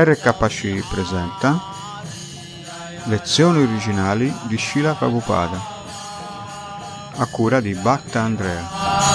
RKC presenta Lezioni originali di Srila Prabhupada a cura di Bhakta Andrea.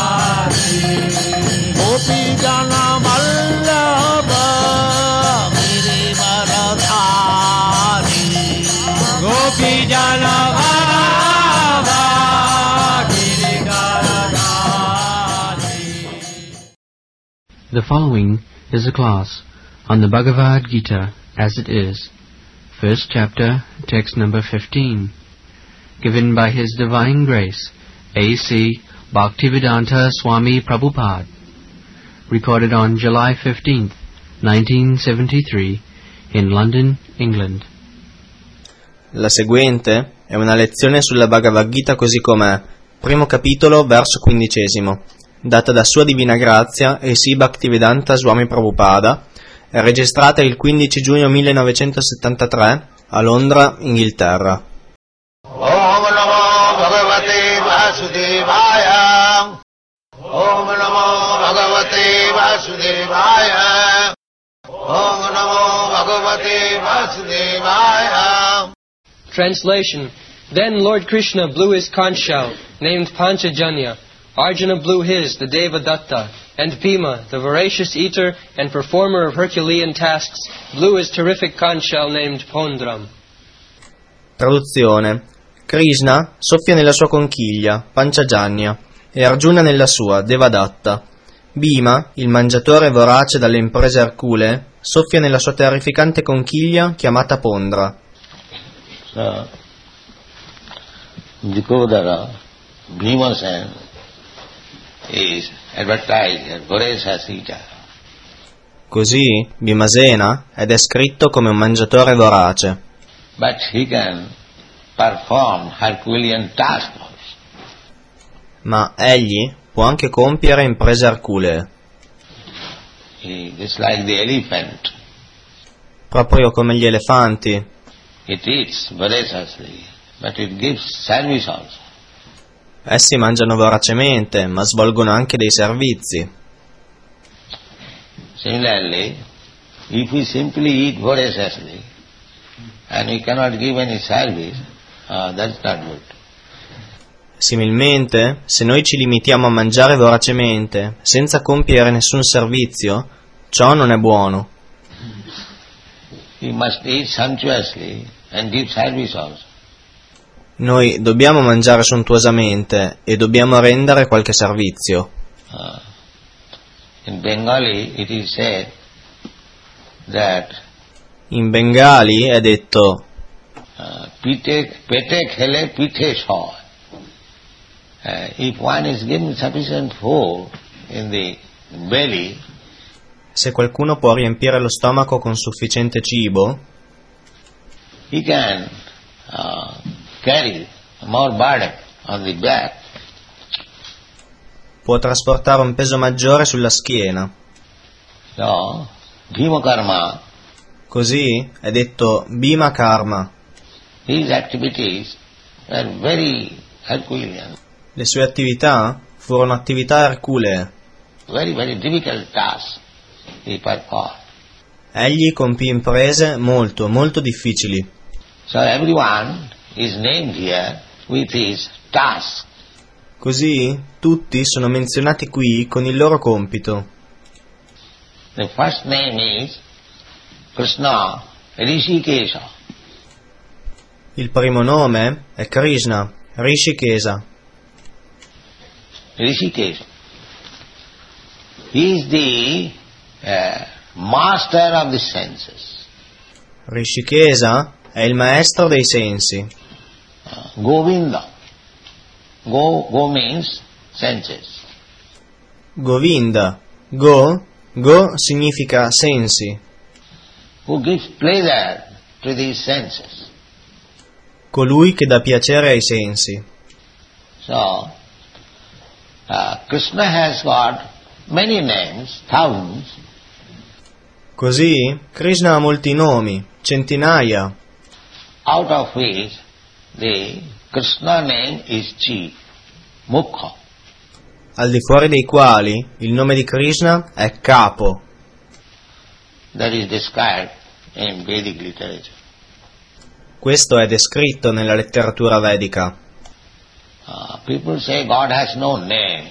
The following is a class on the Bhagavad Gita as it is, first chapter, text number 15, given by His Divine Grace, A.C. Bhaktivedanta Swami Prabhupada, recorded on July 15th, 1973, in London, England. La seguente è una lezione sulla Bhagavad Gita così com'è, primo capitolo, verso 15, data da Sua Divina Grazia A.C. Bhaktivedanta Swami Prabhupada, è registrata il 15 giugno 1973 a Londra, Inghilterra. Om Namo Bhagavate Vasudevaya. Om Namo Bhagavate Vasudevaya. Om Namo Bhagavate Vasudevaya. Translation. Then Lord Krishna blew his conch shell, named Panchajanya. Arjuna blew his, the Devadatta, and Bhima, the voracious eater and performer of Herculean tasks, blew his terrific conch shell named Pondram. Traduzione. Krishna soffia nella sua conchiglia, Panchajanya, e Arjuna nella sua, Devadatta. Bhima, il mangiatore vorace dalle imprese erculee, soffia nella sua terrificante conchiglia chiamata Pondra. Dikodara, Bhimasena is advertised as voracious eater. Così Bhimasena è descritto come un mangiatore vorace. But he can perform Herculean tasks also. Ma egli può anche compiere imprese erculee. Just like the elephant, Proprio come gli elefanti. it eats voraciously, but it gives service also. Essi mangiano voracemente, ma svolgono anche dei servizi. Similarly, if we simply eat voraciously and we cannot give any service, that's not good. Similmente, se noi ci limitiamo a mangiare voracemente, senza compiere nessun servizio, ciò non è buono. We must eat sumptuously and give service also. Noi dobbiamo mangiare sontuosamente e dobbiamo rendere qualche servizio. In Bengali it is said that In Bengali è detto pete khele pite soy. If one is given sufficient food in the belly, se qualcuno può riempire lo stomaco con sufficiente cibo, he can carry more burden on the back. può trasportare un peso maggiore sulla schiena. So, Bhima Karma, Così è detto Bhima Karma. his activities were very Herculean, Le sue attività furono attività erculee. very, very difficult tasks he performed. Egli compì imprese molto, molto difficili. So everyone is named here with his task. Così tutti sono menzionati qui con il loro compito. The first name is Krishna Rishikesha. Il primo nome è Krishna, Rishikesa. Rishikesha. He is the master of the senses. Rishikesa è il maestro dei sensi. Govinda. Go means senses. Govinda. Go significa sensi. Who gives pleasure to these senses. Colui che dà piacere ai sensi. So, Krishna has got many names, thousands. Così Krishna ha molti nomi, centinaia, out of which the Krishna name is chief, Mukha. al di fuori dei quali il nome di Krishna è capo. That is described in Vedic literature. Questo è descritto nella letteratura vedica. People say God has no name.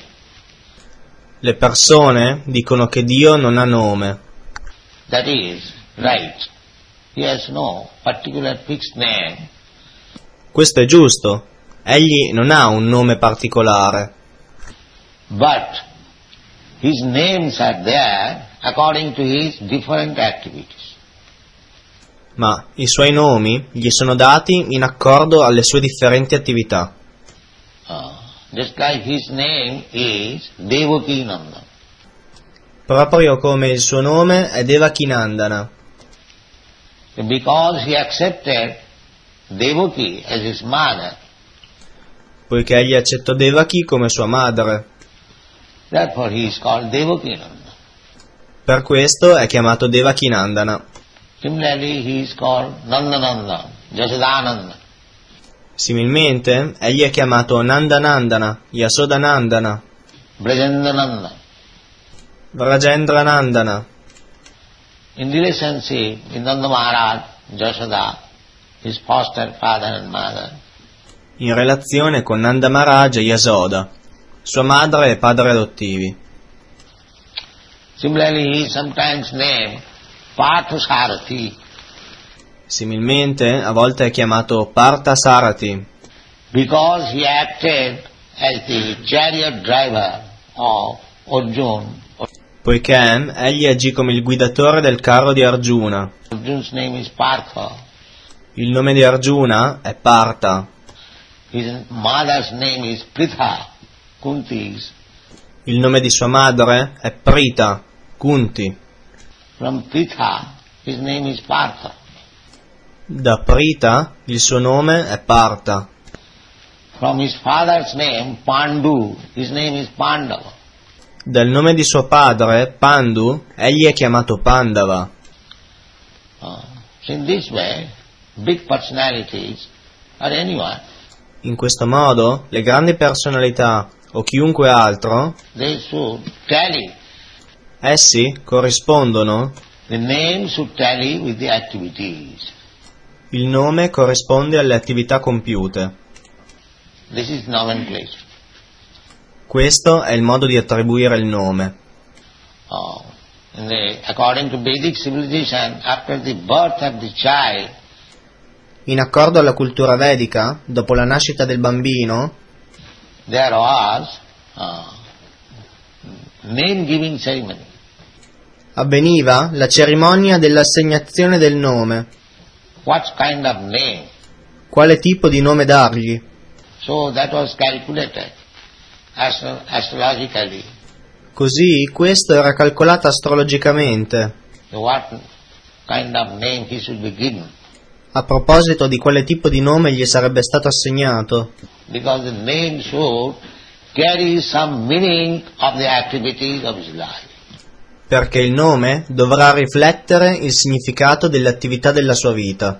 Le persone dicono che Dio non ha nome. That is right. He has no particular fixed name. Questo è giusto. Egli non ha un nome particolare. But his names are there according to his different activities. Ma i suoi nomi gli sono dati in accordo alle sue differenti attività. Just like his name is Devaki Nanda. Proprio come il suo nome è Devakinandana. Because he accepted Devaki as his mother, Poiché egli accettò Devaki come sua madre. therefore he is called Devaki Nanda. Per questo è chiamato Devakinandana. Similarly, he is called Nandananda, Jasodananda. Similmente, egli è chiamato Nandanandana, Yasodanandana, Brajendananda. Vrajendranandana. In relationship with Nanda Maharaj, Jasoda, his foster father and mother, In relazione con Nanda Maharaj e Yasoda, sua madre e padre adottivi. similarly he is sometimes named Parthasarathi, Similmente, a volte è chiamato Parthasarathi, because he acted as the chariot driver of Arjuna. poiché egli agì come il guidatore del carro di Arjuna. Arjuna's name is Partha. Il nome di Arjuna è Partha. His mother's name is Pritha, Kunti's. Il nome di sua madre è Prita, Kunti. From Pritha, his name is Partha. Da Prita il suo nome è Partha. From his father's name, Pandu, his name is Pandava. Dal nome di suo padre, Pandu, egli è chiamato Pandava. So in this way, big personalities, or anyone, In questo modo, le grandi personalità o chiunque altro, they should tally. essi corrispondono, The name should tally with the activities. il nome corrisponde alle attività compiute. This is nomenclature. Questo è il modo di attribuire il nome. According to Vedic civilization, after the birth of the child, In accordo alla cultura vedica, dopo la nascita del bambino, there was name-giving ceremony. avveniva la cerimonia dell'assegnazione del nome. What kind of name? Quale tipo di nome dargli? So that was calculated astrologically. Così questo era calcolato astrologicamente, What kind of name he should be given. a proposito di quale tipo di nome gli sarebbe stato assegnato, Because the name should carry some meaning of the activities of his life. perché il nome dovrà riflettere il significato delle attività della sua vita.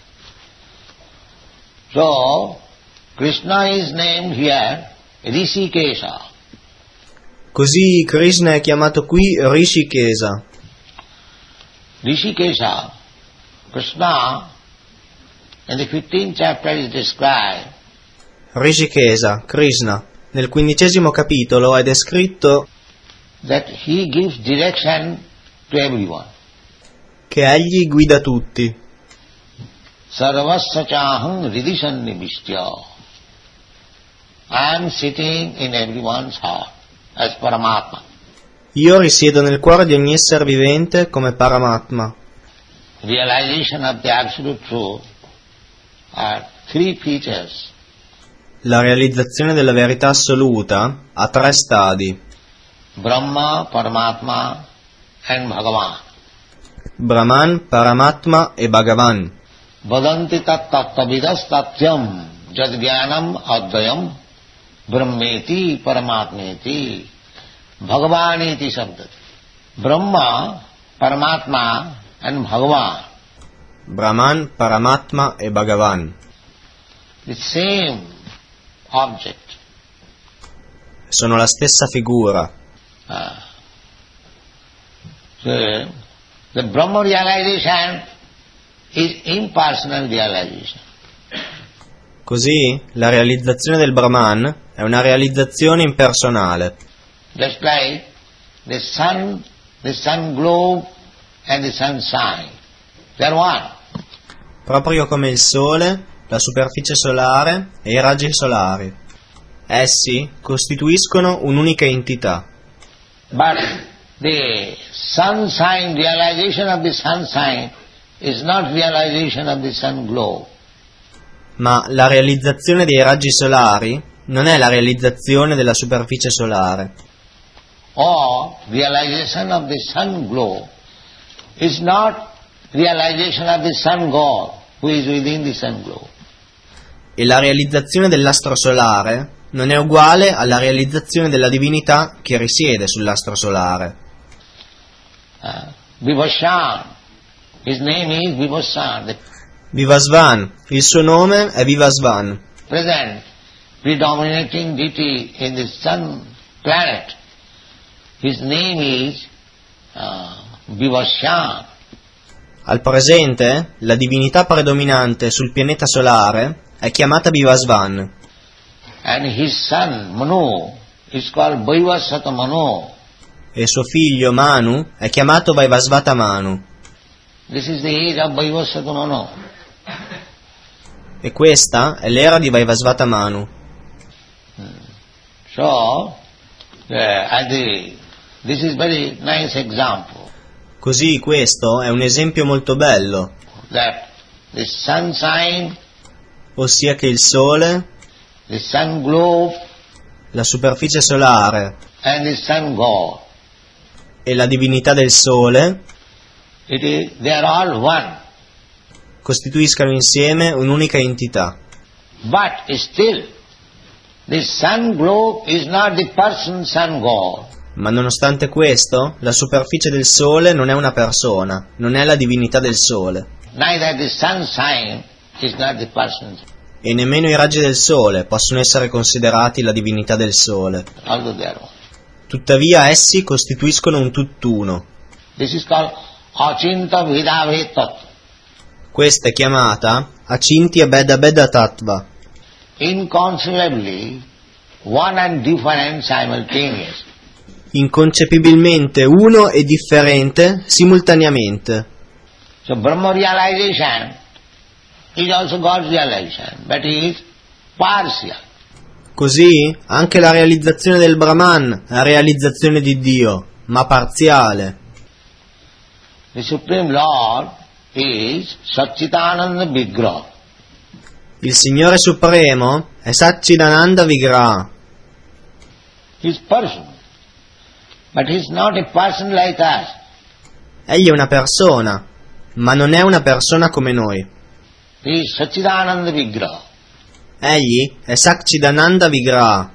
So, Krishna is named here Rishikesha. Così Krishna è chiamato qui Rishikesa. Rishikesha, Krishna, in the 15th chapter is described Rishikesa, Krishna, nel 15° capitolo è descritto that he gives direction to everyone. che egli guida tutti. Sarvasya chaham ridishan nivistya. I am sitting in everyone's heart as Paramatma. Io risiedo nel cuore di ogni essere vivente come Paramatma. Realization of the absolute truth are three features. La realizzazione della verità assoluta ha 3 stadi: Brahma, Paramatma and Bhagavan. Brahman, Paramatma e Bhagavan. Vadanti tat tattavidas tatyam jadgyanam advayam brahmeti paramatmeti bhagavaniti sabdati. Brahma, Paramatma and Bhagavan, Brahman, Paramatma e Bhagavan. the same object. Sono la stessa figura. So, the Brahma realization is impersonal realization. Così la realizzazione del Brahman è una realizzazione impersonale. Just like the sun globe and the sunshine, they are one. Proprio come il Sole, la superficie solare e i raggi solari. Essi costituiscono un'unica entità. But the sunshine, realization of the sunshine is not realization of the sun globe. Ma la realizzazione dei raggi solari non è la realizzazione della superficie solare. Or realization of the sun globe is not realization of the sun god who is within the sun globe. E la realizzazione dell'astro solare non è uguale alla realizzazione della divinità che risiede sull'astro solare. Vivasvan, his name is Vivasvan, the Vivasvan, il suo nome è Vivasvan, present predominating deity in the sun planet. His name is Vivasvan. Al presente, la divinità predominante sul pianeta solare è chiamata Vivasvan And his son Manu is called Vaivasvata Manu. e suo figlio Manu è chiamato Vaivasvata Manu. This is the age of Vaivasvata Manu. E questa è l'era di Vaivasvata Manu. So, this is very nice example Così questo è un esempio molto bello, that the sunshine, ossia che il Sole, the sun globe, la superficie solare and the sun god, e la divinità del Sole they are all one. costituiscano insieme un'unica entità. But still, the sun globe is not the person sun god. Ma nonostante questo, la superficie del Sole non è una persona, non è la divinità del Sole, Neither the sunshine is not the person. e nemmeno i raggi del Sole possono essere considerati la divinità del Sole. Although they are one. Tuttavia essi costituiscono un tutt'uno. This is called Achinta Vedave Tattva. Questa è chiamata Acintya Beda Beda Tattva, Inconceivably one and different simultaneous. inconcepibilmente uno e differente simultaneamente. So Brahma realization is also God's realization, but it is partial. Così anche la realizzazione del Brahman è la realizzazione di Dio, ma parziale. The Supreme Lord is Satchitananda Vigraha. Il Signore Supremo è Satchidananda Vigraha. He is person, but he is not a person like us. Egli è una persona, ma non è una persona come noi. He is Satchitananda Vigraha. Egli è Satchidananda Vigraha.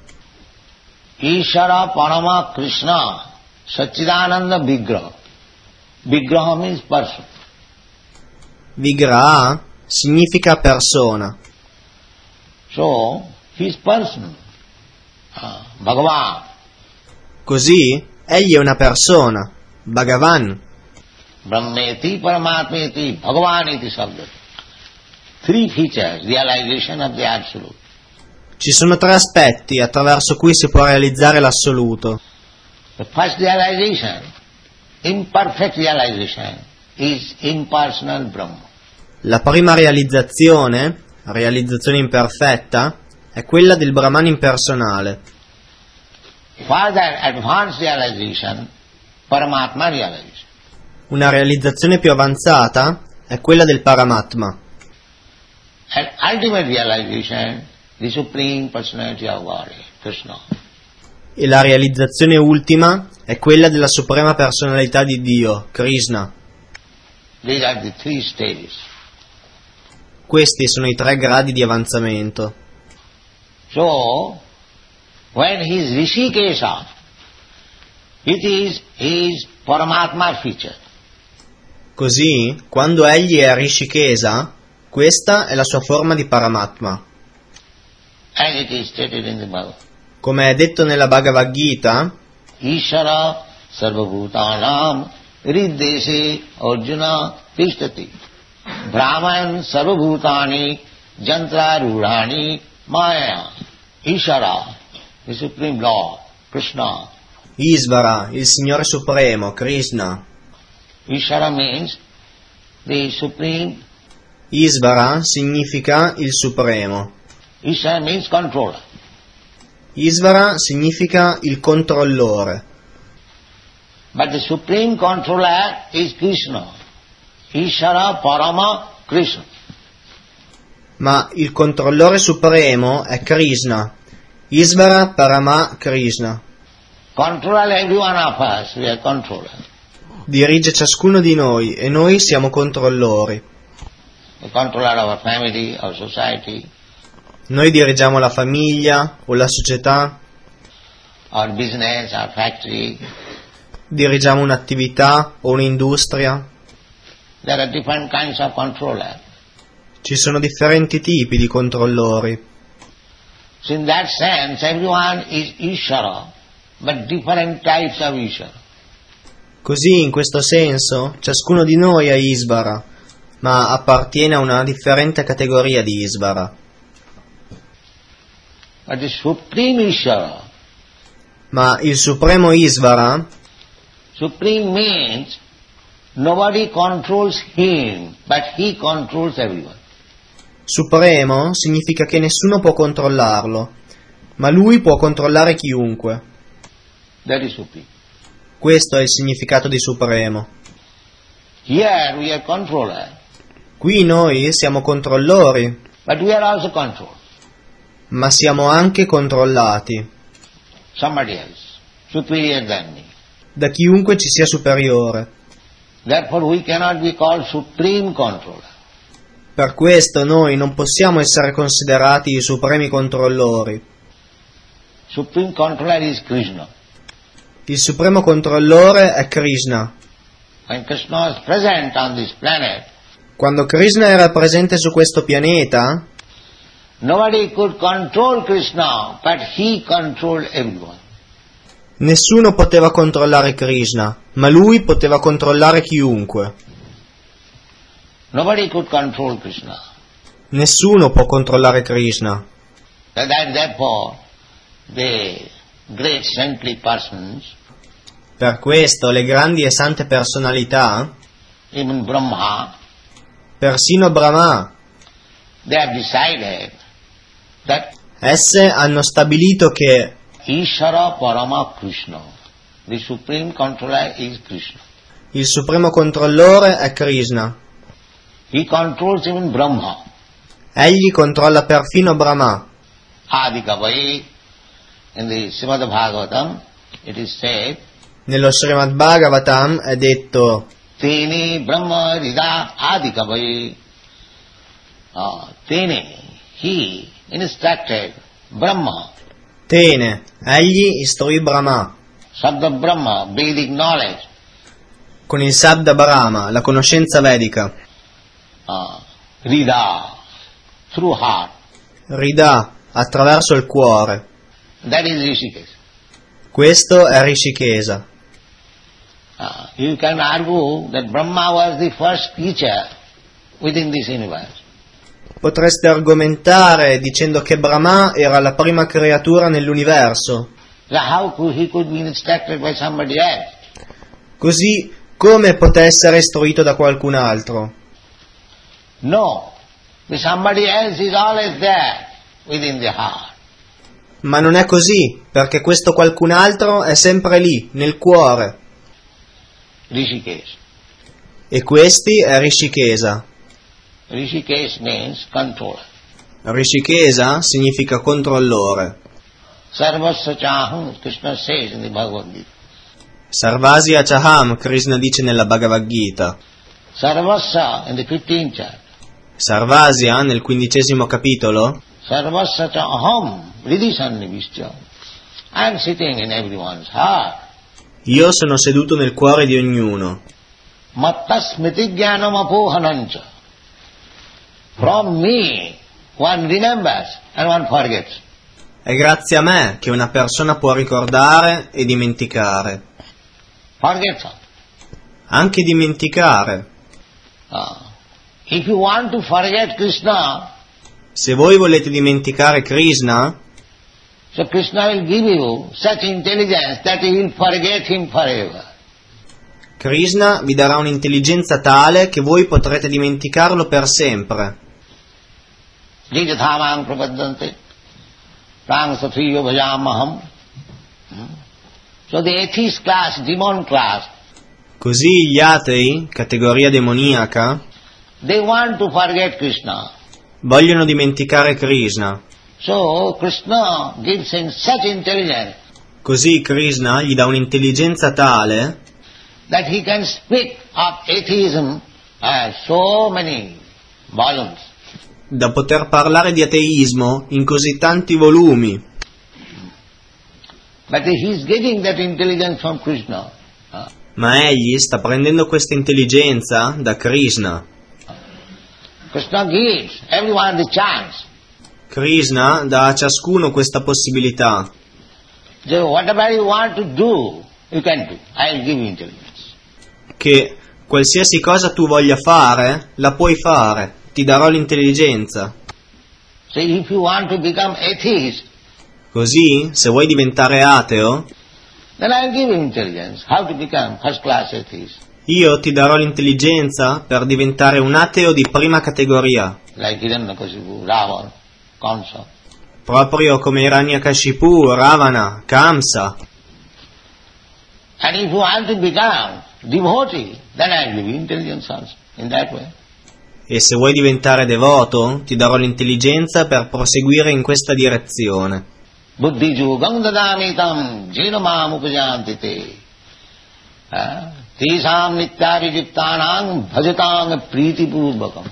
Ishara Parama Krishna Satchidananda Vigraha. Vigraha means person. Vigraha significa persona. So, he is person. Bhagavan. Così egli è una persona, Bhagavan. Brahmeti Paramatmeti Bhagavaniti Sabda. Three features, realization of the Absolute. Ci sono tre aspetti attraverso cui si può realizzare l'assoluto. The first realization, imperfect realization, is impersonal Brahma. La prima realizzazione imperfetta, è quella del Brahman impersonale. Further advanced realization, Paramatma realization. Una realizzazione più avanzata è quella del Paramatma. And ultimate realization, the Supreme Personality of Godhead, Krishna. E la realizzazione ultima è quella della suprema personalità di Dio, Krishna. These are the three stages. Questi sono i tre gradi di avanzamento. So, when he is Rishikesha, it is his Paramatma feature. Così, quando egli è a Rishikesa, questa è la sua forma di Paramatma. As it is stated in the Bhagavad. Come è detto nella Bhagavad Gita, Ishara Sarvabhutanam Riddese Arjuna Tishtati. Brahman sarvabhutani jantra rurani maya. Ishara, the Supreme Lord, Krishna. Isvara, il Signore Supremo, Krishna. Ishara means the Supreme. Isvara significa il Supremo. Ishara means controller. Isvara significa il controllore. But the Supreme Controller is Krishna. Ishara Parama Krishna. Ma il controllore supremo è Krishna. Isvara Parama Krishna. Control every one of us, we are controller. Dirige ciascuno di noi e noi siamo controllori. We control our family, our society, Noi dirigiamo la famiglia o la società, our business, our factory. dirigiamo un'attività o un'industria. There are different kinds of controller. Ci sono differenti tipi di controllori. So in that sense, everyone is Ishara, but different types of Ishara. Così, in questo senso, ciascuno di noi è Isvara, ma appartiene a una differente categoria di Isvara. But the Supreme Ishara, Ma il Supremo Isvara, Supreme means nobody controls him, but he controls everyone. Supremo significa che nessuno può controllarlo, ma lui può controllare chiunque. That is Supreme. Questo è il significato di Supremo. Here we are controller, Qui noi siamo controllori, but we are also controlled. ma siamo anche controllati Somebody else, superior than me. da chiunque ci sia superiore. Therefore we cannot be called Supreme Controller. Per questo noi non possiamo essere considerati i supremi controllori. Supreme Controller is Krishna. Il supremo controllore è Krishna. When Krishna was present on this planet, Quando Krishna era presente su questo pianeta, nobody could control Krishna, but he controlled everyone. nessuno poteva controllare Krishna, ma lui poteva controllare chiunque. Nobody could control Krishna. Nessuno può controllare Krishna. Therefore, the great saintly persons, Per questo le grandi e sante personalità, even Brahma, persino Brahma, they have decided that esse hanno stabilito che Ishara Parama Krishna, the Supreme Controller is Krishna. il supremo controllore è Krishna. He controls even Brahma. Egli controlla perfino Brahma. Adi Kavai, in the Srimad Bhagavatam, it is said, Nello Srimad Bhagavatam è detto: Tene Brahma Rida Adi Kavai. Tene, he instructed Brahma, Tene, egli istruì Brahma Sabda Brahma, Vedic knowledge, con il Sabda Brahma, la conoscenza vedica. Rida, through heart. Rida, attraverso il cuore. That is Rishikesh. Questo è Rishikesa. You can argue that Brahma was the first creature within this universe. Potreste argomentare dicendo che Brahma era la prima creatura nell'universo. So how he could be instructed by somebody else? Così come poté essere istruito da qualcun altro? No. The somebody else is always there within the heart. Ma non è così, perché questo qualcun altro è sempre lì, nel cuore. Rishikesh. E questi è Rishikesa. Rishikesh means controller. Rishikesa significa controllore. Sarvasya chaham, Krishna says in the Bhagavad Gita. Sarvasya Chaham, Krishna dice nella Bhagavad Gita. Sarvasya in the 15th chapter. Sarvasya nel 15° capitolo. Sarvasya chaham, Ridhisannivishya. I am sitting in everyone's heart. Io sono seduto nel cuore di ognuno. Matta smriti jnanam apohanancha. From me, one remembers and one forgets. È grazie a me che una persona può ricordare e dimenticare. Forgets. Anche dimenticare. If you want to forget Krishna, Se voi volete dimenticare Krishna, so Krishna will give you such intelligence that you will forget him forever. Krishna vi darà un'intelligenza tale che voi potrete dimenticarlo per sempre. Jijathamang prapaddante, prang satriyo bhajamaham. So the atheist class, demon class, Così gli atei, categoria demoniaca, they want to forget Krishna. vogliono dimenticare Krishna. So Krishna gives him such intelligence Così Krishna gli dà un'intelligenza tale that he can speak of atheism so many volumes. da poter parlare di ateismo in così tanti volumi. But he is getting that intelligence from Krishna. Ma egli sta prendendo questa intelligenza da Krishna. Krishna gives everyone the chance. Krishna dà a ciascuno questa possibilità. So whatever you want to do, you can do. I will give you intelligence. Che qualsiasi cosa tu voglia fare, la puoi fare. Ti darò l'intelligenza. So if you want to become atheist, Così, se vuoi diventare ateo, then I will give you intelligence. How to become first class atheist. io ti darò l'intelligenza per diventare un ateo di prima categoria. Like Hiranyakashipu, Ravana, Kamsa. Proprio come Hiranyakashipu, Ravana, Kamsa. And if you want to become devotee, then I will give you intelligence also. In that way. E se vuoi diventare devoto, ti darò l'intelligenza per proseguire in questa direzione. Buddhi yugam dadamitam jinamam upajantite. Tisam nityavijittanam bhajatam pritipurvakam.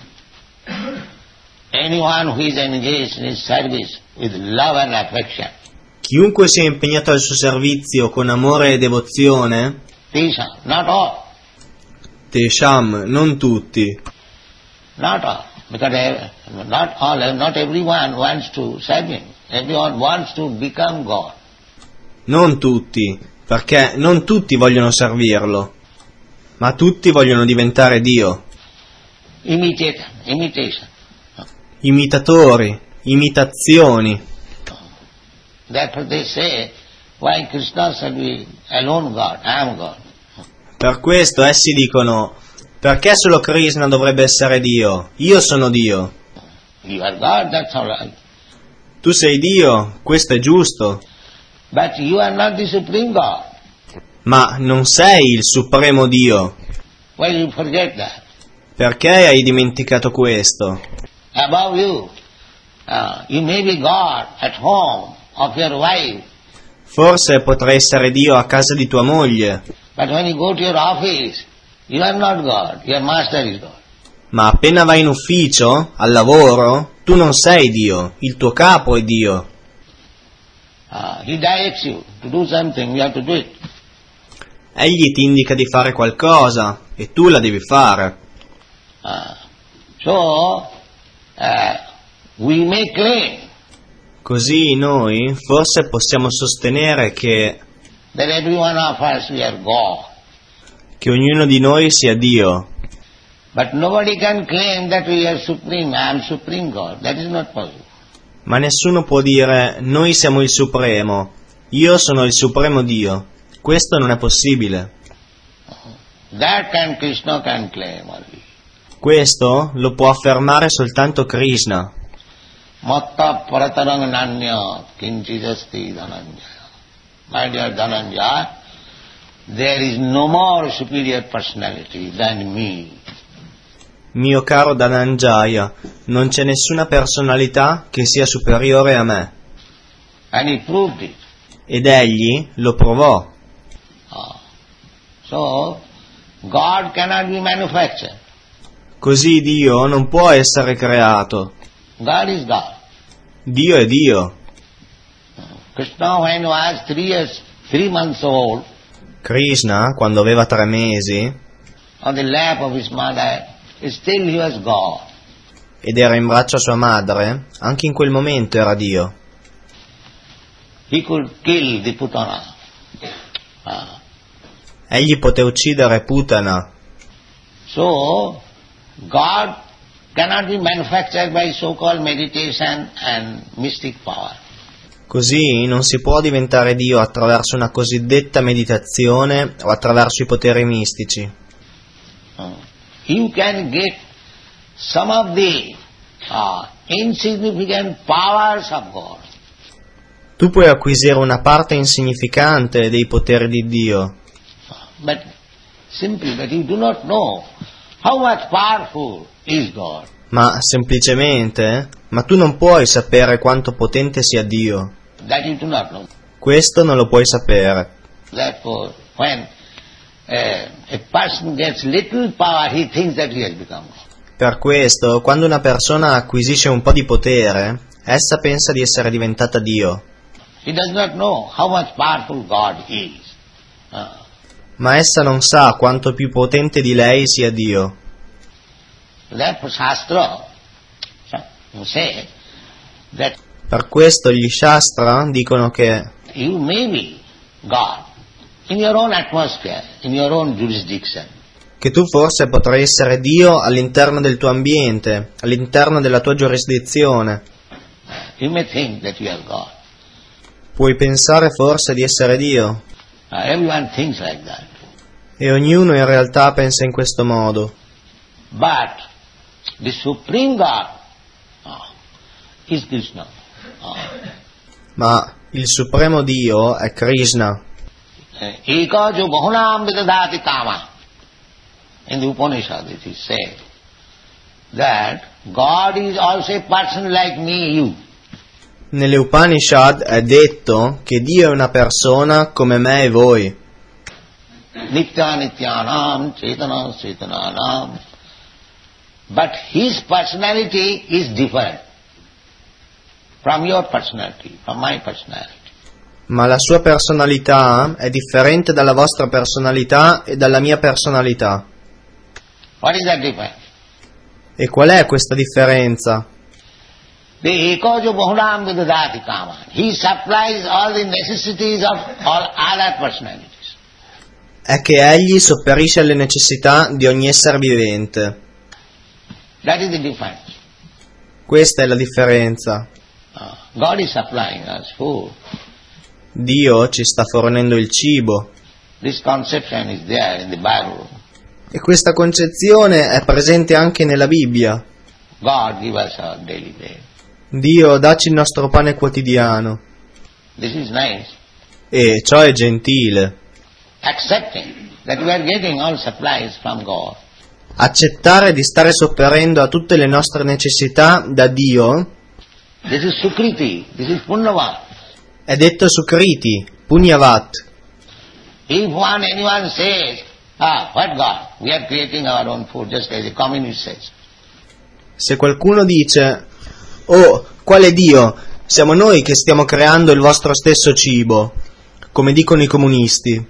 Anyone who is engaged in his service with love and affection, Chiunque sia impegnato al suo servizio con amore e devozione, Tisam, not all, Tesham, non tutti, not all, because not all, not everyone wants to serve him. Everyone wants to become God. non tutti, perché non tutti vogliono servirlo, ma tutti vogliono diventare Dio. Imitation. Imitatori, imitazioni. Therefore they say, why Krishna shall be alone God, I am God. Per questo essi dicono, perché solo Krishna dovrebbe essere Dio? Io sono Dio. You are God, that's all right. Tu sei Dio, questo è giusto, But you are not the supreme God. ma non sei il supremo Dio. Why you forget that? Perché hai dimenticato questo? Above you, you may be God at home of your wife, Forse potrai essere Dio a casa di tua moglie, but when you go to your office, you are not God, your master is God. ma appena vai in ufficio, al lavoro, tu non sei Dio, il tuo capo è Dio. He directs you to do something, you have to do it. Egli ti indica di fare qualcosa e tu la devi fare. So, we may claim Così noi forse possiamo sostenere che that every one of us we are God. ognuno di noi sia Dio, But nobody can claim that we are supreme, I am supreme God. That is not possible. ma nessuno può dire noi siamo il Supremo, io sono il Supremo Dio. Questo non è possibile. That Krishna can claim only. Questo lo può affermare soltanto Krishna. Matta paratarang nanya kinchijasti dhananjaya. My dear Dhananjaya, there is no more superior personality than me. Mio caro Dhananjaya, non c'è nessuna personalità che sia superiore a me. And he proved it. Ed egli lo provò. So, God cannot be manufactured. Così Dio non può essere creato. God is God. Dio è Dio. Krishna, when he was 3 months old, Krishna, quando aveva 3 mesi, on the lap of his mother, still he was God. ed era in braccio a sua madre, anche in quel momento era Dio. He could kill the Putana. Egli poté uccidere Putana. So, God cannot be manufactured by so-called meditation and mystic power. Così non si può diventare Dio attraverso una cosiddetta meditazione o attraverso i poteri mistici. You can get some of the insignificant powers of God. Tu puoi acquisire una parte insignificante dei poteri di Dio, But you do not know how much powerful is God. ma semplicemente, ma tu non puoi sapere quanto potente sia Dio. That you do not know. Questo non lo puoi sapere. Therefore, when a person gets little power, he thinks that he has become God. Per questo, quando una persona acquisisce un po' di potere, essa pensa di essere diventata Dio, He does not know how much powerful God is. ma essa non sa quanto più potente di lei sia Dio. Therefore, Shastra say that Per questo gli Shastra dicono che you may be God in your own atmosphere, in your own jurisdiction. tu forse potrai essere Dio all'interno del tuo ambiente, all'interno della tua giurisdizione. You may think that you are God. Puoi pensare forse di essere Dio, Everyone thinks like that. e ognuno in realtà pensa in questo modo. But the Supreme God is Krishna. Ma il Supremo Dio è Krishna. Ekajo bahunam vidadati kama. In the Upanishad it is said that God is also a person like me, you. Nelle Upanishad è detto che Dio è una persona come me e voi. Nitya nityanam, cetana cetananam. But his personality is different from your personality, from my personality. Ma la sua personalità è differente dalla vostra personalità e dalla mia personalità. What is that difference? E qual è questa differenza? The ekajo bahunam vidadati kama. He supplies all the necessities of all other personalities. È che egli sopperisce alle necessità di ogni essere vivente. That is the difference. Questa è la differenza. God is supplying us food. Dio ci sta fornendo il cibo. This conception is there in the Bible. E questa concezione è presente anche nella Bibbia. God give us our daily bread. Dio dacci il nostro pane quotidiano. This is nice. E ciò è gentile. Accepting that we are getting all supplies from God. Accettare di stare sopperendo a tutte le nostre necessità da Dio This is Sukriti. This is Punnavat. è detto Sukriti, Punyavat. If anyone says, what God? We are creating our own food, just as the communist says. Se qualcuno dice, oh, quale Dio? Siamo noi che stiamo creando il vostro stesso cibo, come dicono i comunisti.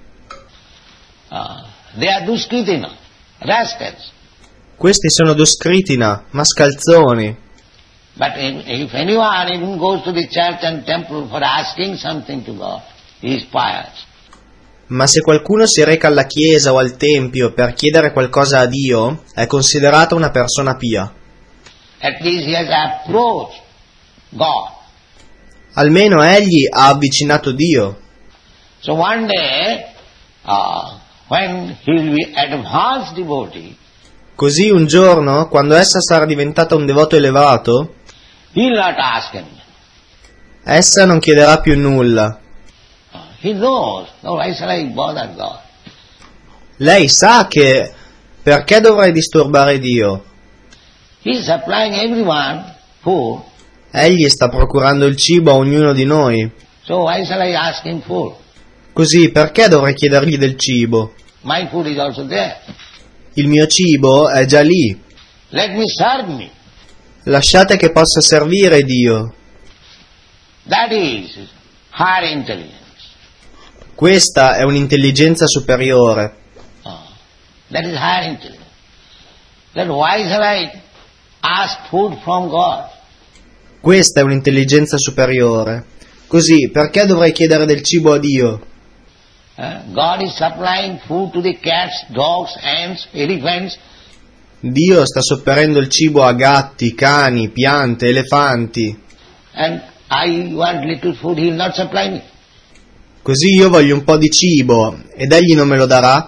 They are Duskritina, rascals. Questi sono Duskritina, mascalzoni. But if anyone even goes to the church and temple for asking something to God, he is pious. Ma se qualcuno si reca alla chiesa o al tempio per chiedere qualcosa a Dio, è considerato una persona pia. At least he has approached God. Almeno egli ha avvicinato Dio. So one day, when he will be advanced devotee, Così un giorno, quando essa sarà diventata un devoto elevato, he will not ask him. essa non chiederà più nulla. He knows, no, why shall I bother God? Lei sa che perché dovrei disturbare Dio? He is supplying everyone food, Egli sta procurando il cibo a ognuno di noi. so why shall I ask him food? Così perché dovrei chiedergli del cibo? My food is also there. Il mio cibo è già lì. Let me serve me. Lasciate che possa servire Dio. That is higher intelligence. Questa è un'intelligenza superiore. That is higher intelligence. Then why shall I ask food from God? Questa è un'intelligenza superiore. Così perché dovrei chiedere del cibo a Dio? God is supplying food to the cats, dogs, ants, elephants. Dio sta sopperendo il cibo a gatti, cani, piante, elefanti. And I want little food, he will not supply me. Così io voglio un po' di cibo ed egli non me lo darà?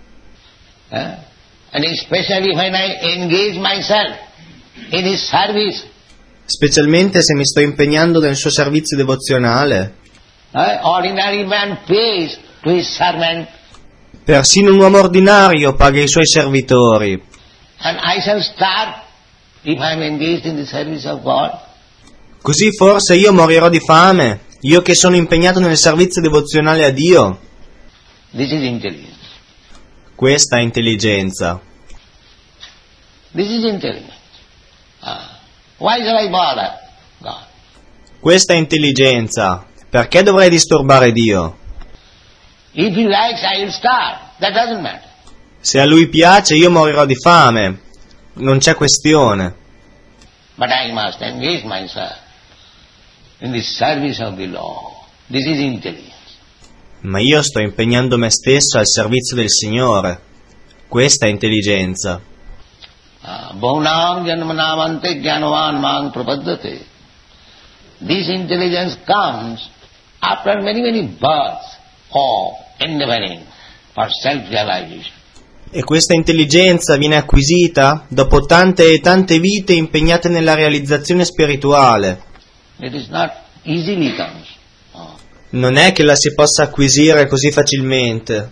And especially when I engage myself in his service. Specialmente se mi sto impegnando nel suo servizio devozionale. Ordinary man pays to his servant. Persino un uomo ordinario paga i suoi servitori. And I shall starve if I am engaged in the service of God. Così forse io morirò di fame, io che sono impegnato nel servizio devozionale a Dio. This is intelligence. Questa è intelligenza. This is intelligence. Why shall I bother God? Questa è intelligenza. Perché dovrei disturbare Dio? If he likes, I will starve. That doesn't matter. Se a lui piace io morirò di fame. Non c'è questione. But I must engage myself in the service of the Lord. This is intelligence. Ma io sto impegnando me stesso al servizio del Signore. Questa è intelligenza. Bahunam janmanamante jnanavan mang prapaddate. This intelligence comes after many, many births of endeavoring for self-realization. E questa intelligenza viene acquisita dopo tante e tante vite impegnate nella realizzazione spirituale. It is not easily comes. Non è che la si possa acquisire così facilmente.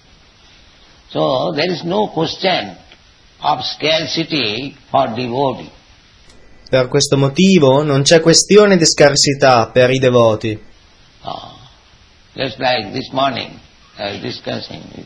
So there is no question of scarcity for devotee. Per questo motivo non c'è questione di scarsità per i devoti. Just like this morning I was discussing with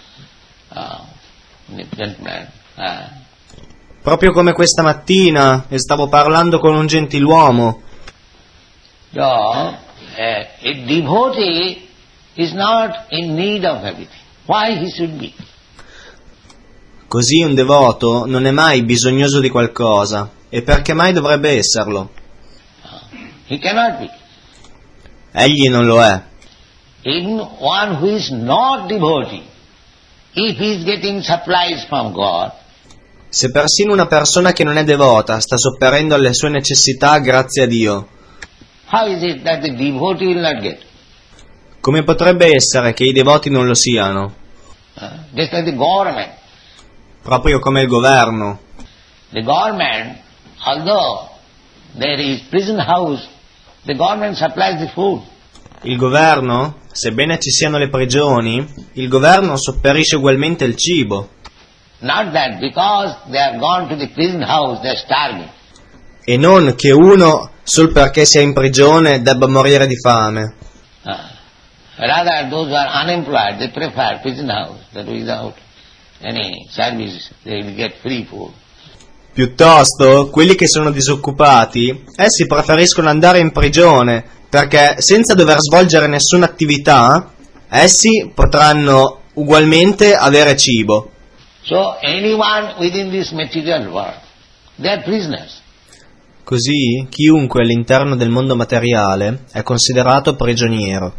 the gentleman. Proprio come questa mattina stavo parlando con un gentiluomo. So, a devotee is not in need of everything. Why he should be? Così un devoto non è mai bisognoso di qualcosa. E perché mai dovrebbe esserlo? He cannot be. Egli non lo è. Even one who is not devotee, if he is getting supplies from God, Se persino una persona che non è devota sta sopperendo alle sue necessità grazie a Dio, how is it that the devotee will not get? come potrebbe essere che i devoti non lo siano? Just like the government. Proprio come il governo. The government, although there is prison house, the government supplies the food. Il governo, sebbene ci siano le prigioni, il governo sopperisce ugualmente il cibo. Not that because they are gone to the prison house, they are starving. E non che uno, sol perché sia in prigione, debba morire di fame. Rather, those who are unemployed, they prefer prison house, that without any service, they will get free food. Piuttosto, quelli che sono disoccupati, essi preferiscono andare in prigione, perché senza dover svolgere nessuna attività, essi potranno ugualmente avere cibo. So, anyone within this material world, they are prisoners. Così, chiunque all'interno del mondo materiale è considerato prigioniero.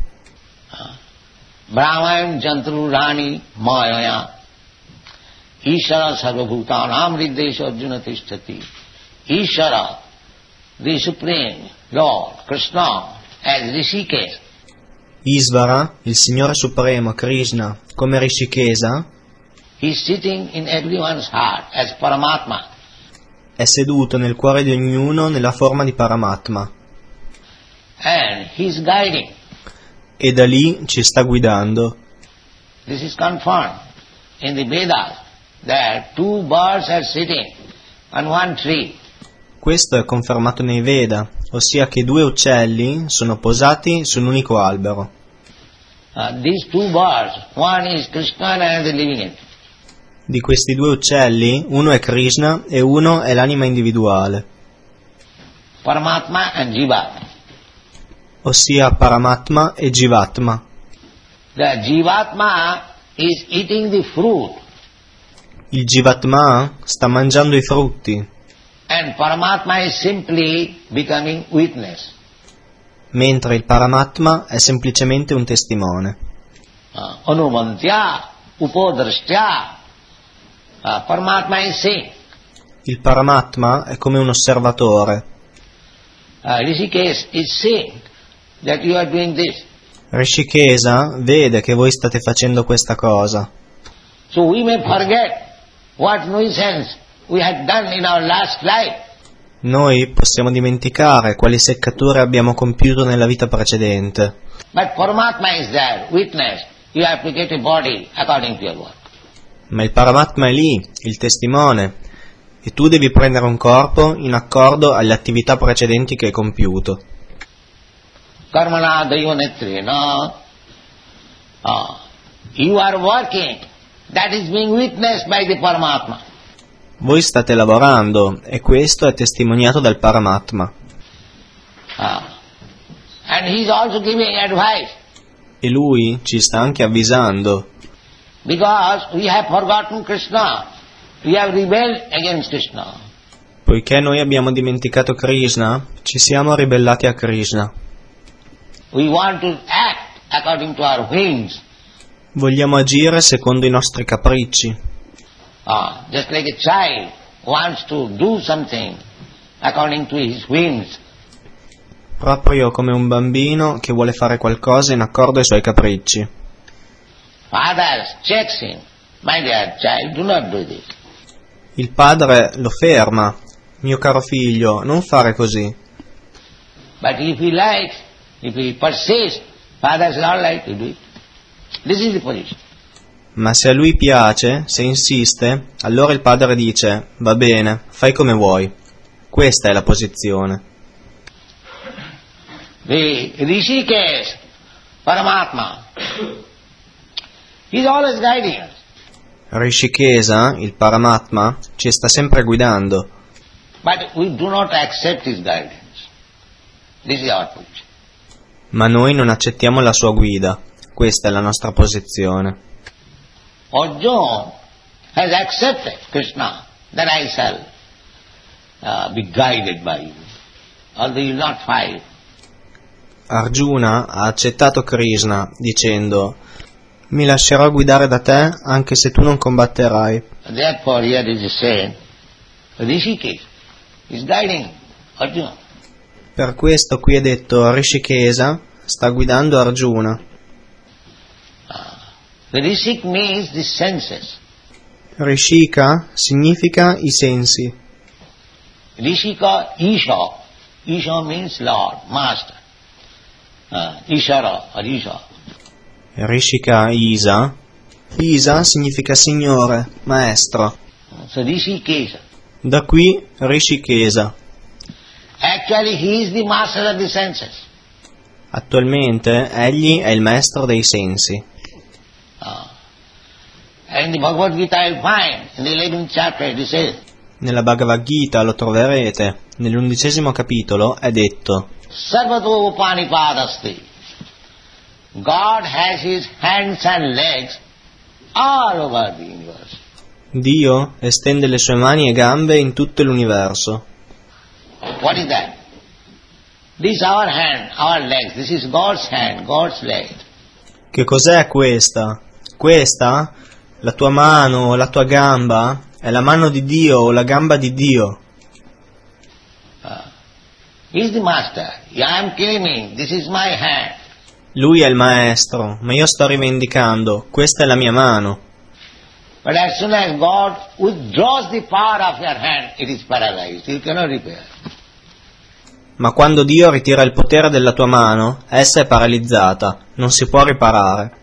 Brahman jantru rani mayaya Ishara sarvabhutanam riddesha arjuna tishtati. Ishara, the Supreme Lord, Krishna, as Rishikesh. Isvara, il Signore Supremo, Krishna, come Rishikesa, He is sitting in everyone's heart as Paramatma. è seduto nel cuore di ognuno nella forma di Paramatma. And He is guiding. E da lì ci sta guidando. This is confirmed in the Vedas that two birds are sitting on one tree. Questo è confermato nei Veda, ossia che due uccelli sono posati su un unico albero. These two birds, one is Krishna and another living entity. Di questi due uccelli, uno è Krishna e uno è l'anima individuale, Paramatma and Jivatma. ossia Paramatma e Jivatma. The Jivatma is eating the fruit Il Jivatma sta mangiando i frutti, and Paramatma is simply becoming witness. mentre il Paramatma è semplicemente un testimone. Anumantya, upodrashtya. Paramatma is saying, Il Paramatma è come un osservatore. Rishikesh is seeing that you are doing this. Rishikesa vede che voi state facendo questa cosa. So we may forget what nuisance we had done in our last life. Noi possiamo dimenticare quali seccature abbiamo compiuto nella vita precedente. But Paramatma is there, witness. You have to get a body according to your work. Ma il Paramatma è lì, il testimone, e tu devi prendere un corpo in accordo alle attività precedenti che hai compiuto. Karmana daivanetri, no? You are working. That is being witnessed by the Paramatma. Voi state lavorando e questo è testimoniato dal Paramatma. And he is also giving advice. E lui ci sta anche avvisando. Because we have forgotten Krishna. We have rebelled against Krishna. Poiché noi abbiamo dimenticato Krishna, ci siamo ribellati a Krishna. We want to act according to our whims. Vogliamo agire secondo i nostri capricci. Just like a child wants to do something according to his whims. Proprio come un bambino che vuole fare qualcosa in accordo ai suoi capricci. Father checks him. My dear child, do not do this. Il padre lo ferma. Mio caro figlio, non fare così. But if he likes, if he persists, father says, all right, you do it. This is the position. Ma se a lui piace, se insiste, allora il padre dice, va bene, fai come vuoi. Questa è la posizione. The Rishikesh, Paramatma, he is always guiding us. Rishikesa, il Paramatma, ci sta sempre guidando. But we do not accept his guidance. This is our position. Ma noi non accettiamo la sua guida. Questa è la nostra posizione. Arjuna has accepted Krishna, that I shall be guided by you, although you will not fight. Arjuna ha accettato Krishna dicendo, mi lascerò guidare da te anche se tu non combatterai. Therefore here it is said, Rishikesh is guiding Arjuna. Per questo qui è detto Rishikesa sta guidando Arjuna. The Rishik means the senses. Rishika significa i sensi. Rishika, Isha. Isha means Lord, Master. Ishara or Isha. Rishika Isa. Isa significa Signore, Maestro. So Rishikesha. Da qui Rishikesa. Actually he is the master of the senses. Attualmente egli è il maestro dei sensi. And in the Bhagavad Gita you'll find, in the 11th chapter it says, Nella Bhagavad Gita lo troverete, nell'11° capitolo è detto, Sarvato Upanipadasti. God has his hands and legs all over the universe. Dio estende le sue mani e gambe in tutto l'universo. What is that? This is our hand, our legs. This is God's hand, God's leg. Che cos'è questa? Questa? La tua mano, la tua gamba? È la mano di Dio o la gamba di Dio. He is the master. I am claiming, this is my hand. Lui è il maestro, ma io sto rivendicando, questa è la mia mano. But as soon as God withdraws the power of your hand, it is paralyzed. You cannot repair. Ma quando Dio ritira il potere della tua mano, essa è paralizzata, non si può riparare.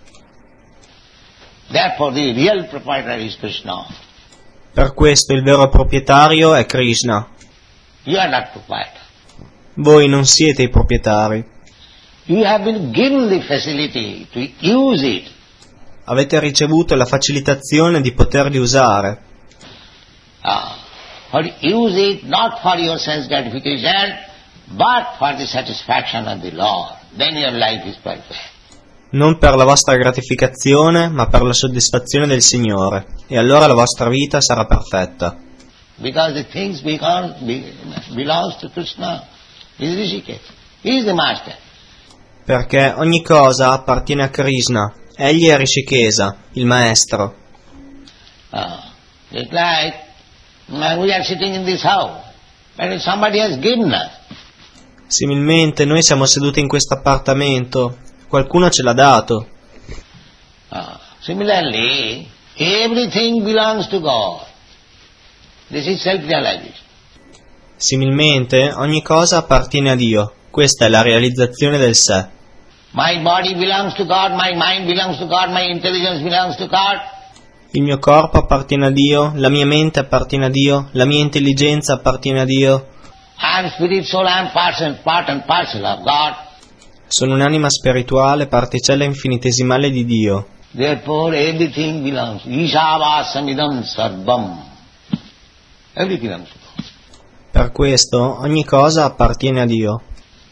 Therefore the real proprietor is Krishna. Per questo il vero proprietario è Krishna. You are not proprietor. Voi non siete i proprietari. You have been given the facility to use it. Avete ricevuto la facilitazione di poterli usare. For use it not for your sense gratification, but for the satisfaction of the Lord. Then your life is perfect. Non per la vostra gratificazione, ma per la soddisfazione del Signore, e allora la vostra vita sarà perfetta. Because the things belongs to Krishna. He is Rishikesh. He is the master. Perché ogni cosa appartiene a Krishna. Egli è Rishikesa, il maestro. Just like And we are sitting in this house, and somebody has given us. Similmente, noi siamo seduti in questo appartamento, qualcuno ce l'ha dato. Similarly, everything belongs to God. This is self-realization. Similmente, ogni cosa appartiene a Dio. Questa è la realizzazione del sé. My body belongs to God, my mind belongs to God, my intelligence belongs to God. Il mio corpo appartiene a Dio, la mia mente appartiene a Dio, la mia intelligenza appartiene a Dio. I am spirit, soul, I am part and parcel of God. Sono un'anima spirituale, particella infinitesimale di Dio. Therefore everything belongs. Ishavāsamidam sarvam. Everything belongs to God. Per questo ogni cosa appartiene a Dio.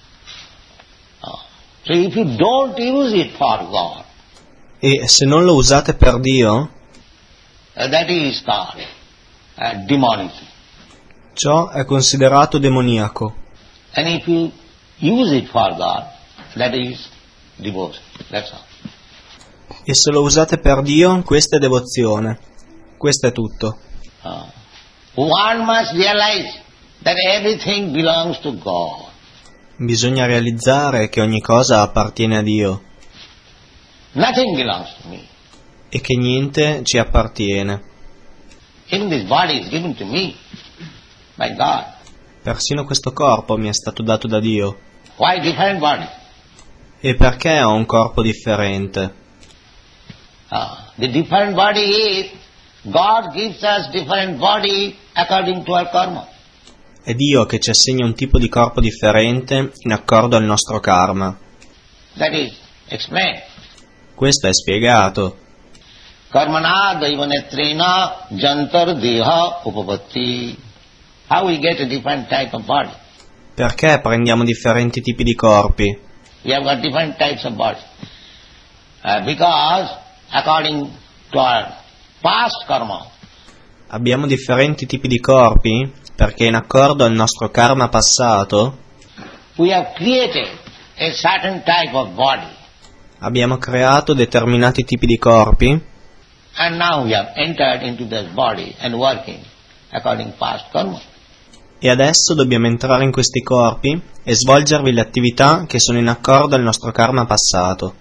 So if you don't use it for God, E se non lo usate per Dio, that is called demonic. ciò è considerato demoniaco. And if you use it for God, that is devotion. That's all. E se lo usate per Dio, questa è devozione. Questo è tutto. One must realize that everything belongs to God. Bisogna realizzare che ogni cosa appartiene a Dio Nothing belongs to me. e che niente ci appartiene. Even this body is given to me by God. Persino questo corpo mi è stato dato da Dio. Why different body? E perché ho un corpo differente? The different body is, God gives us different body according to our karma. È Dio che ci assegna un tipo di corpo differente in accordo al nostro karma. That is explained. Questo è spiegato. Karmana daivanetrena jantar deha upapatti. How we get a different type of body? Perché prendiamo differenti tipi di corpi? We have got different types of body. Because according to our past karma, Abbiamo differenti tipi di corpi perché in accordo al nostro karma passato we have created a certain type of body. abbiamo creato determinati tipi di corpi And now we have entered into this body and working according to past karma. e adesso dobbiamo entrare in questi corpi e svolgervi le attività che sono in accordo al nostro karma passato.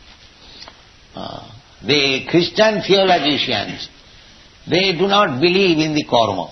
The Christian theologians, they do not believe in the karma.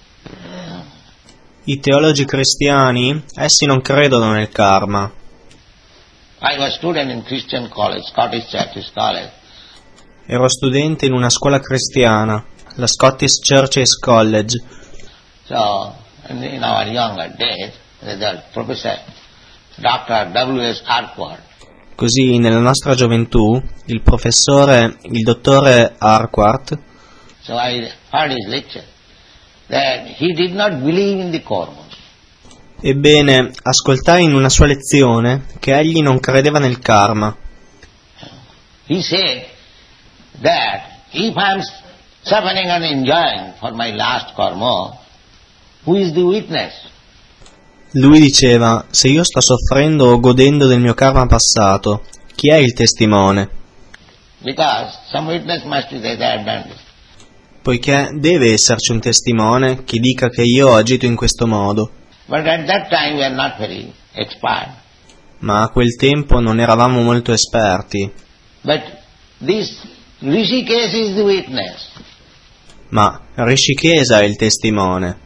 I teologi cristiani, essi non credono nel karma. I was student in Christian college, Scottish Churches College. Ero studente in una scuola cristiana, la Scottish Churches College. So, in our younger days, the professor, Dr. W.S. Urquhart, Così, nella nostra gioventù, il professore, il dottore Urquhart, so I heard his lecture, that he did not believe in the karma. ebbene, ascoltai in una sua lezione che egli non credeva nel karma. He said that if I am suffering and enjoying for my last karma, who is the witness? Lui diceva, se io sto soffrendo o godendo del mio karma passato, chi è il testimone? Because some witness must be there, they have done this. Poiché deve esserci un testimone che dica che io ho agito in questo modo. But at that time we are not very expert. Ma a quel tempo non eravamo molto esperti. But this Rishikesh is the witness. Ma Rishikesa è il testimone.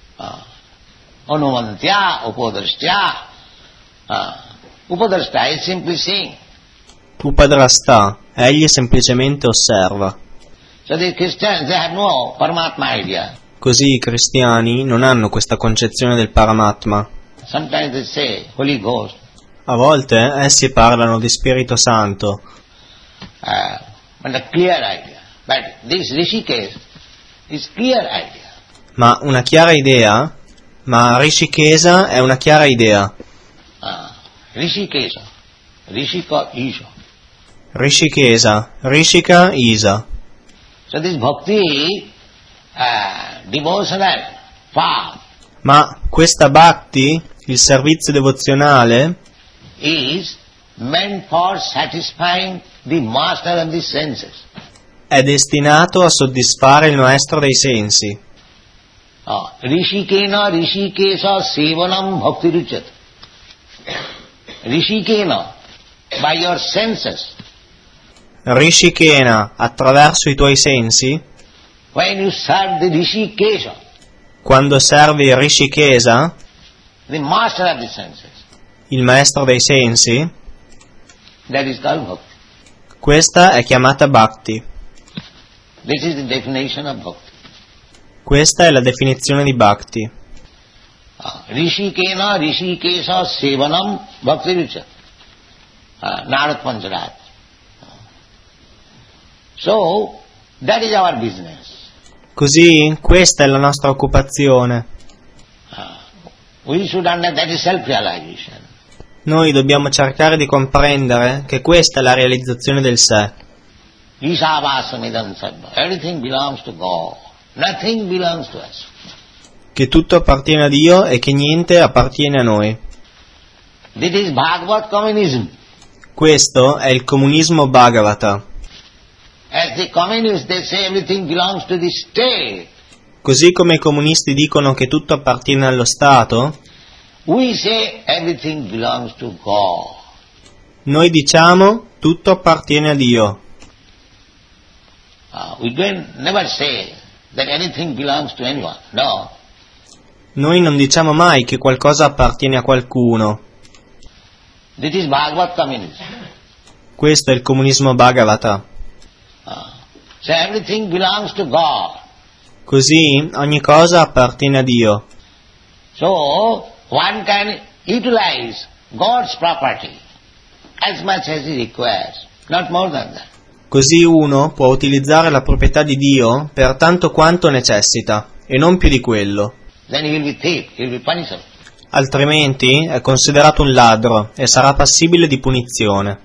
Anumantya, upadrashtya. Upadrashta is simply seeing. Upadrasta, egli semplicemente osserva. So the Christians, they have no Paramatma idea. Così i cristiani non hanno questa concezione del Paramatma. Sometimes they say Holy Ghost. A volte essi parlano di Spirito Santo, But a clear idea. But this Rishikesh is clear idea. ma una chiara idea? Ma Rishikesa è una chiara idea. Rishikesha. Rishika Isha. Rishikesa, Rishika Isa. So this bhakti, devotional path, Ma questa bhakti, il servizio devozionale, is meant for satisfying the master of the senses. è destinato a soddisfare il maestro dei sensi. Rishikena Rishikesa Sevanam Bhakti Ruchat. Rishikena, by your senses. Rishikena, attraverso i tuoi sensi. When you serve the Rishikesha, Quando servi Rishikesa, the master of the senses, il maestro dei sensi, that is called Bhakti. questa è chiamata Bhakti. This is the definition of Bhakti. Questa è la definizione di Bhakti. Rishikena Rishikesha Sevanam Bhakti Ruchat. Narad Pancharat. So, that is our business. Così, questa è la nostra occupazione. We should understand that is self-realization. Noi dobbiamo cercare di comprendere che questa è la realizzazione del sé. Isavasamidam sarva. Everything belongs to God. Nothing belongs to us. Che tutto appartiene a Dio e che niente appartiene a noi. This is Bhagavad communism. Questo è il comunismo Bhagavata. As the communists, they say everything belongs to the state. Così come i comunisti dicono che tutto appartiene allo Stato, We say everything belongs to God. noi diciamo tutto appartiene a Dio. We never say that anything belongs to anyone. No. Noi non diciamo mai che qualcosa appartiene a qualcuno. This is Bhagavad communism. Questo è il comunismo Bhagavata. So everything belongs to God. Così ogni cosa appartiene a Dio. So one can utilize God's property as much as he requires, not more than that. Così uno può utilizzare la proprietà di Dio per tanto quanto necessita, e non più di quello. Then he will be thief, he will be punishable. Altrimenti è considerato un ladro e sarà passibile di punizione.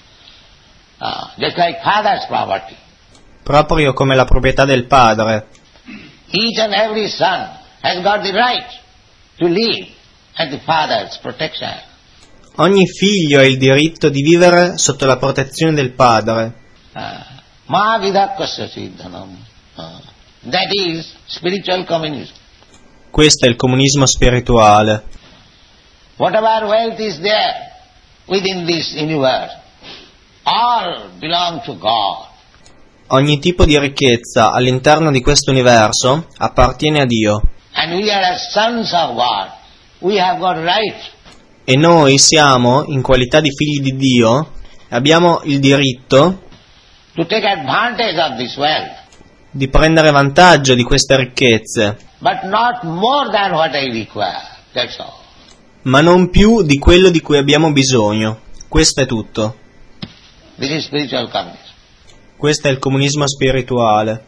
Just like father's property. Proprio come la proprietà del padre. Each and every son has got the right to live at the father's protection. Ogni figlio ha il diritto di vivere sotto la protezione del padre. Ma vidakasya siddhanam. That is spiritual communism. Questo è il comunismo spirituale. Whatever wealth is there within this universe, all belong to God. Ogni tipo di ricchezza all'interno di questo universo appartiene a Dio. And we are as sons of God. We have got right. E noi siamo, in qualità di figli di Dio, abbiamo il diritto To take advantage of this wealth, di prendere vantaggio di queste ricchezze, but not more than what I require. That's all. ma non più di quello di cui abbiamo bisogno. Questo è tutto. This is spiritual communism. Questo è il comunismo spirituale.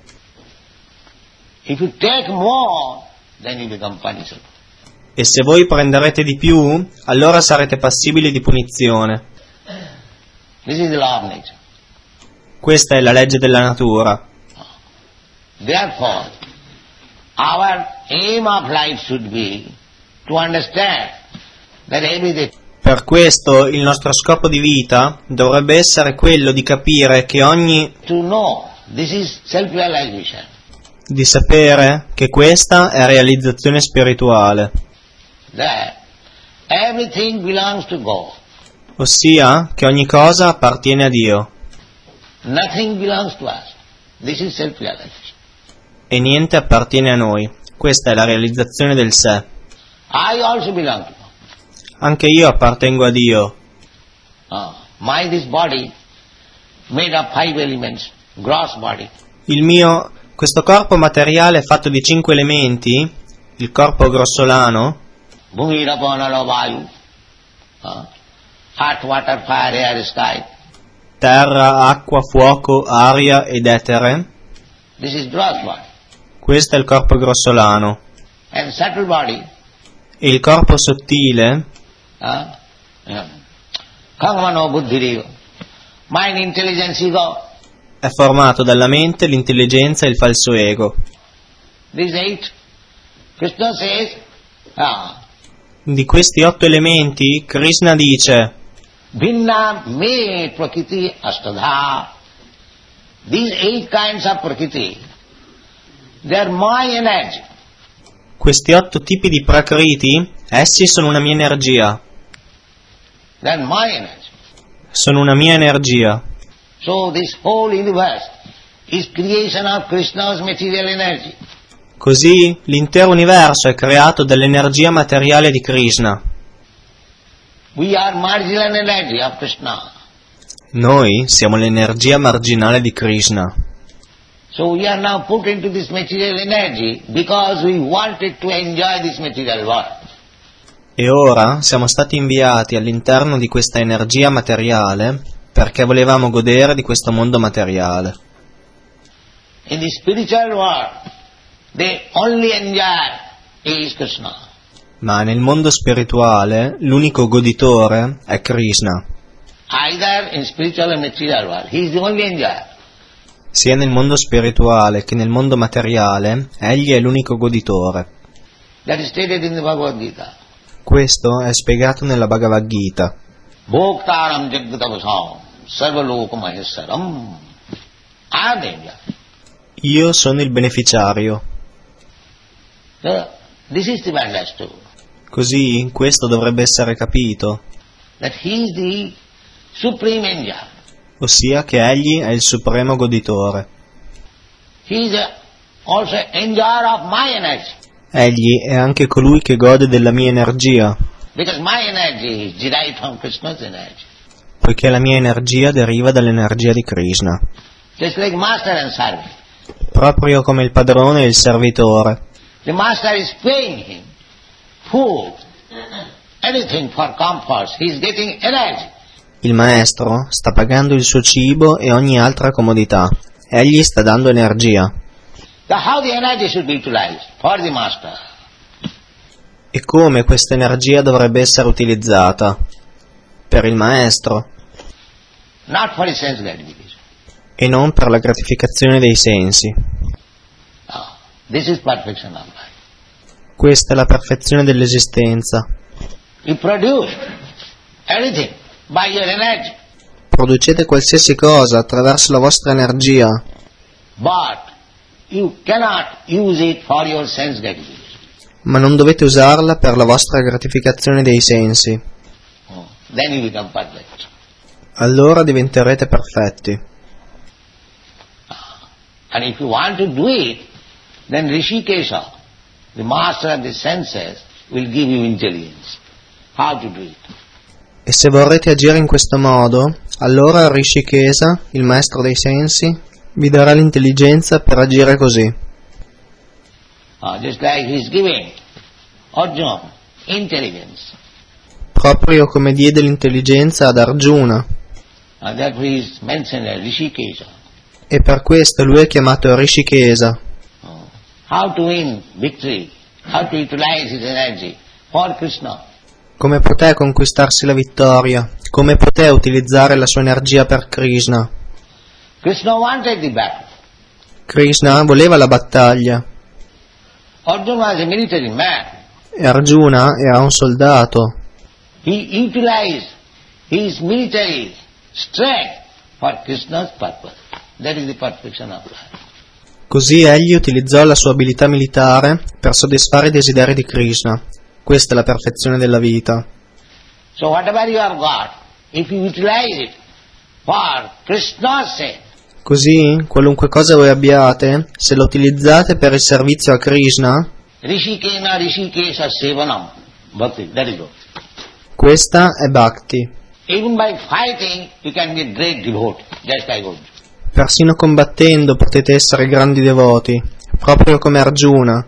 If you take more, then you become punishable. E se voi prenderete di più, allora sarete passibili di punizione. This is the law of nature. Questa è la legge della natura. Therefore, our aim of life should be to understand that everything. Per questo il nostro scopo di vita dovrebbe essere quello di capire che To know this is self-realization. di sapere che questa è realizzazione spirituale, That everything belongs to God. ossia che ogni cosa appartiene a Dio Nothing belongs to us. This is self-realization. e niente appartiene a noi. Questa è la realizzazione del sé. I also belong to God. Anche io appartengo a Dio. This body made of 5 elements, gross body. Questo corpo materiale è fatto di 5 elementi, il corpo grossolano, Bhumi, Rapo, Nalo, Vayu. Earth, water, fire, air, sky. terra, acqua, fuoco, aria ed etere. This is gross body. Questo è il corpo grossolano. And subtle body, E il corpo sottile, Kangmano, Buddhiri, mind, intelligence, ego. è formato dalla mente, l'intelligenza e il falso ego. These 8. Krishna says, Di questi 8 elementi, Krishna dice: Bhinna me prakriti astadha. These 8 kinds of prakriti, they are my energy. Questi 8 tipi di Prakriti, essi sono una mia energia. They're my energy. Sono una mia energia. So this whole universe is creation of Krishna's material energy. Così l'intero universo è creato dall'energia materiale di Krishna. We are marginal energy of Krishna. Noi siamo l'energia marginale di Krishna. So we are now put into this material energy because we wanted to enjoy this material world. E ora siamo stati inviati all'interno di questa energia materiale perché volevamo godere di questo mondo materiale. In the spiritual world, the only enjoyer is Krishna. Ma nel mondo spirituale l'unico goditore è Krishna. Either in spiritual or material world, he is the only enjoyer. Sia nel mondo spirituale che nel mondo materiale, egli è l'unico goditore. That is stated in the Bhagavad Gita. Questo è spiegato nella Bhagavad Gita. Bhoktaram jagatavasam sarvalokam maheswaram. I am the enjoyer. Io sono il beneficiario. So, this is to be understood. Così questo dovrebbe essere capito, That he is the supreme enjoyer. ossia che egli è il supremo goditore. He is also enjoyer of my energy. Egli è anche colui che gode della mia energia, Because my energy is derived from Krishna's energy. poiché la mia energia deriva dall'energia di Krishna. Just like master and servant. Proprio come il padrone e il servitore. The master is paying him food, anything for comforts. He is getting energy. Il maestro sta pagando il suo cibo e ogni altra comodità. Egli sta dando energia. So how the energy should be utilized for the master? E come questa energia dovrebbe essere utilizzata? Per il maestro, Not for his sense gratification. e non per la gratificazione dei sensi. No. This is perfection of life. Questa è la perfezione dell'esistenza. You produce anything by your energy, Producete qualsiasi cosa attraverso la vostra energia, but you cannot use it for your sense gratification. ma non dovete usarla per la vostra gratificazione dei sensi. Then you become perfect. Allora diventerete perfetti. And if you want to do it, then Rishikesha, the master of the senses, will give you intelligence. How to do it. E se vorrete agire in questo modo, allora Rishikesa, il maestro dei sensi, vi darà l'intelligenza per agire così. Just like he is giving Arjuna intelligence. Proprio come diede l'intelligenza ad Arjuna. Therefore he is mentioned as Rishikesha. E per questo lui è chiamato Rishikesa. How to win victory, how to utilize his energy for Krishna. Come poté conquistarsi la vittoria? Come poté utilizzare la sua energia per Krishna? Krishna wanted the battle. Krishna voleva la battaglia. Arjuna was a military man. E Arjuna era un soldato. He utilized his military strength for Krishna's purpose. That is the perfection of life. Così egli utilizzò la sua abilità militare per soddisfare i desideri di Krishna. Questa è la perfezione della vita. So whatever you have got, if you utilize it for Krishna's sake, Così, qualunque cosa voi abbiate, se lo utilizzate per il servizio a Krishna, Rishikena Rishikesha Sevanam, Bhakti, that is all. questa è Bhakti. Even by fighting, you can be a great devotee, just like Arjuna. Persino combattendo potete essere grandi devoti, proprio come Arjuna.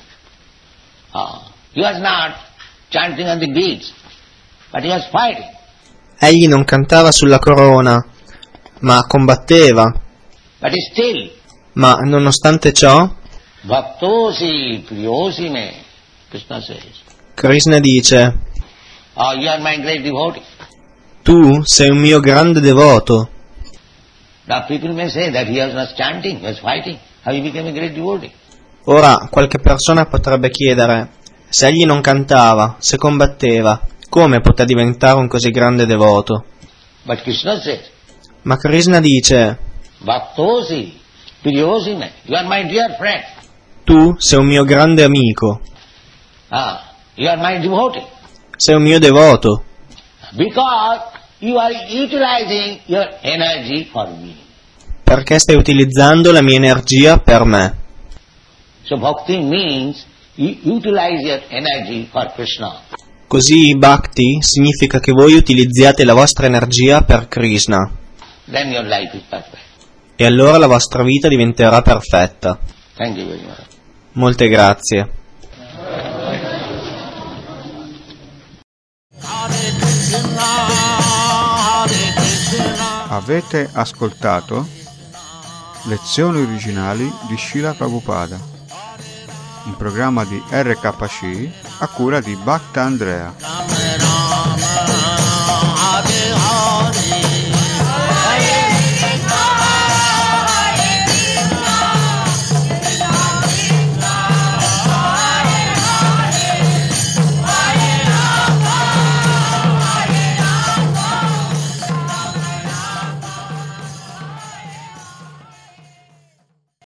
He was not chanting on the beads, but he was fighting. Egli non cantava sulla corona, ma combatteva. But still, Ma nonostante ciò, Bhaktosi Priyosi me, Krishna says, Krishna dice: you are my great devotee. tu sei un mio grande devoto. Now people may say that he was not chanting, he was fighting. How he became a great devotee? Ora, qualche persona potrebbe chiedere: se egli non cantava, se combatteva, come poté diventare un così grande devoto? But Krishna says, Ma Krishna dice: Bhaktosi Priyosi me, you are my dear friend. tu sei un mio grande amico. You are my devotee. Sei un mio devoto, Because you are utilizing your energy for me. perché stai utilizzando la mia energia per me. So bhakti means you utilize your energy for Krishna. Così bhakti significa che voi utilizziate la vostra energia per Krishna. Then your life is perfect. E allora la vostra vita diventerà perfetta. Thank you very much. Molte grazie. Avete ascoltato lezioni originali di Srila Prabhupada, un programma di RKC a cura di Bhaktandrea.